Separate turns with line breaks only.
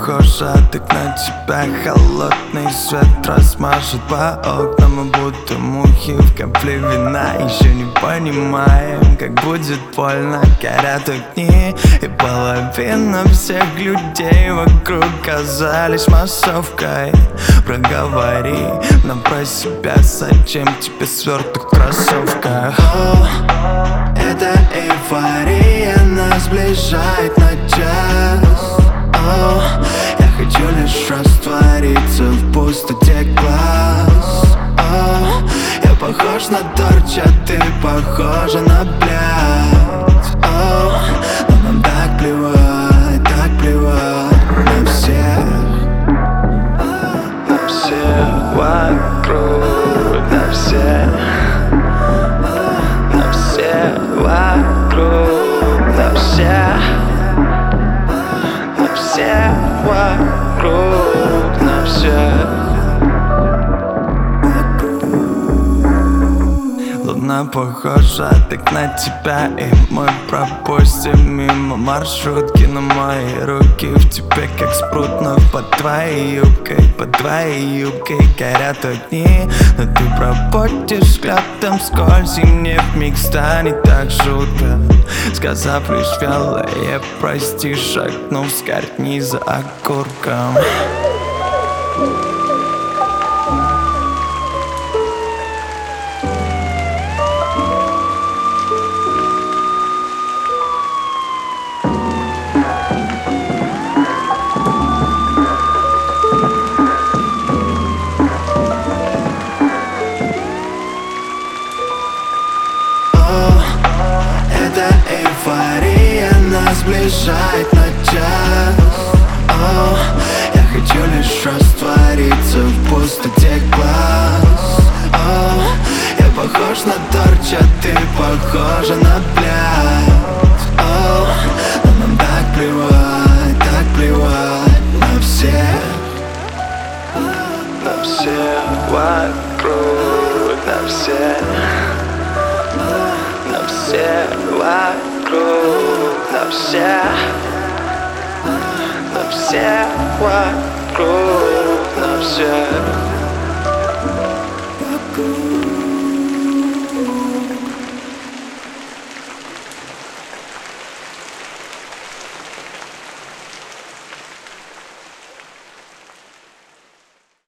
похожа, так на тебя холодный свет размажет по окнам, и будто мухи в капле вина. Еще не понимаем, как будет больно, горят огни, и половина всех людей вокруг казались массовкой. Проговори нам про себя, зачем тебе сверток в кроссовках?
Эта эйфория нас сближает на час. Я хочу лишь раствориться в пустоте глаз. Я похож на торч, а ты похожа на блядь. Но нам так плевать на всех.
На всех вокруг, на всех. На всех вокруг, на всех. На всех вокруг, на всех. Луна похожа так на тебя, и мы пропустим мимо маршрутки. Но мои руки в тебе как спрутно. Под твоей юбкой горят огни. Но ты пропустишь взглядом скользь, и мне вмиг станет так жутко. Сказав лишь вялое прости, шагнув с карниза окурком.
Эта эйфория нас сближает на час. Я хочу лишь раствориться в пустоте глаз. Я похож на торч, а ты похожа на блядь. Но нам так плевать на всех.
На всех вокруг, на всех. На всех вокруг, на всех. На всех вокруг, на всех.